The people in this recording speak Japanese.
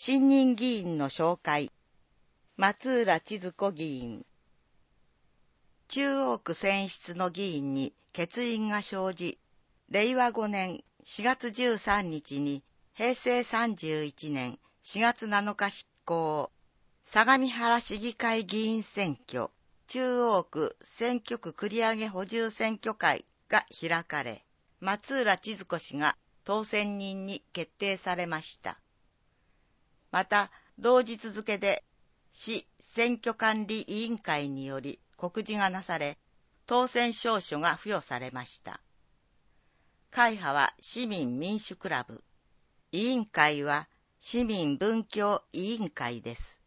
新任議員の紹介。松浦千鶴子議員。中央区選出の議員に欠員が生じ、令和5年4月13日に平成31年4月7日執行、相模原市議会議員選挙、中央区選挙区繰り上げ補充選挙会が開かれ、松浦千鶴子氏が当選人に決定されました。また、同日付で市選挙管理委員会により告示がなされ、当選証書が付与されました。会派は市民民主クラブ、委員会は市民文教委員会です。